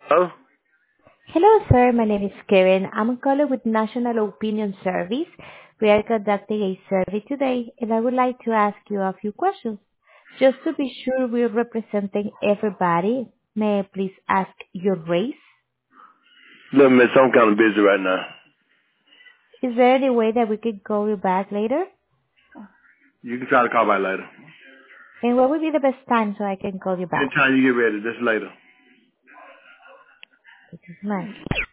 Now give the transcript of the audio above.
Oh? Hello, sir. My name is Karen. I'm calling with National Opinion Service. We are conducting a survey today, and I would like to ask you a few questions. Just to be sure we're representing everybody, may I please ask your race? Look, miss, I'm kind of busy right now. Is there any way that we could call you back later? You can try to call back later. And what would be the best time so I can call you back? Anytime you get ready, just later. This is nice.